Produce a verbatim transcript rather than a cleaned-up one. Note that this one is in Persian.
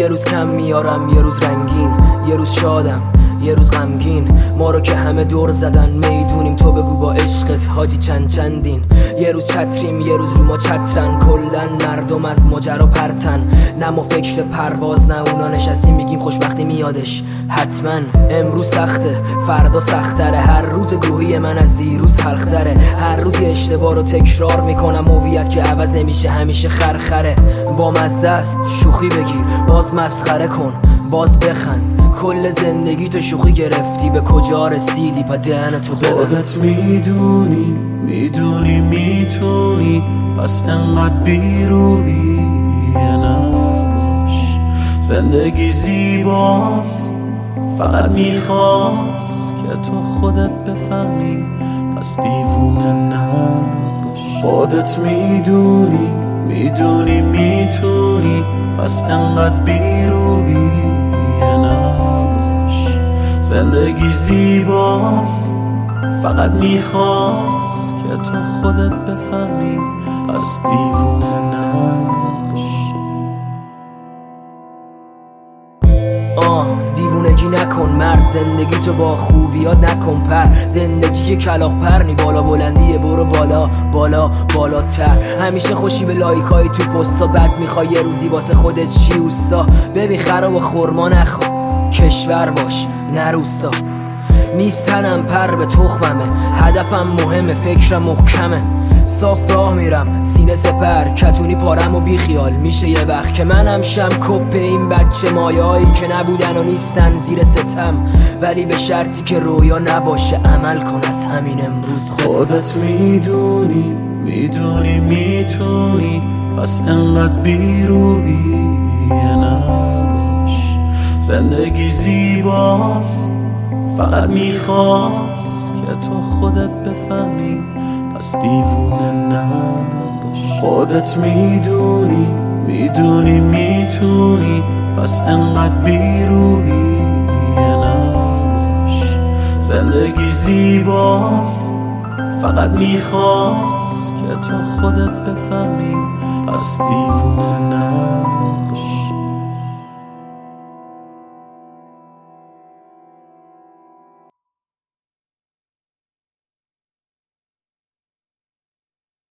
یه روز کم میارم یه روز رنگین، یه روز شادم یه روز غمگین. ما رو که همه دور زدن میدونیم، تو بگو با عشقت حاجی چند چندین. یه روز چتریم یه روز رو ما چترن، کلن مردم از ماجرا پرتن. نه ما فکر پرواز نه اونا نشستیم میگیم خوشبختی میادش حتما. امروز سخته فردا سختره، هر روز گوهی من از دیروز تلختره. هر روز اشتباه رو تکرار میکنم، هویت که عوض نمیشه همیشه خرخره. با مزه است شوخی بگیر باز مسخره کن باز بخند، کل زندگی تو شوخی گرفتی به کجا رسیدی پا دهن تو ببند. خودت میدونی میدونی میتونی پس انقدر بیرویی نباش. زندگی زیباست فقط میخواست که تو خودت بفهمی پس دیوونه نباش. خودت میدونی میدونی میتونی پس انقدر بیرویی نباش. زندگی زیباست فقط میخواست که تو خودت بفهمی پس دیوونه نباش. آه دیوونگی نکن مرد، زندگی تو با خوبیات نکن پر. زندگی که کلاغ پر نی بالا بلندیه، برو بالا بالا بالاتر. همیشه خوشی به لایکای تو پستا، بد میخوای یه روزی واسه خودت چی اوستا. ببین خراب و خورما نخوا، کشور باش نه روستا. نیست تنم پر به تخممه، هدفم مهمه فکرم محکمه. صاف راه میرم سینه سپر، کتونی پارم و بی خیال میشه یه وقت که منم شم کپ این بچه مایایی که نبودن و نیستن زیر ستم. ولی به شرطی که رویا نباشه عمل کن از همین امروز. خودت میدونی میدونی میتونی پس انقدر بیرویی نباش. زندگی زیباست فقط میخواست که تو خودت بفهمی پس دیوونه نباش. خودت میدونی میدونی میتونی پس انقدر بیرویی نباش. زندگی زیباست فقط میخواست که تو خودت بفهمی پس دیوونه نباش.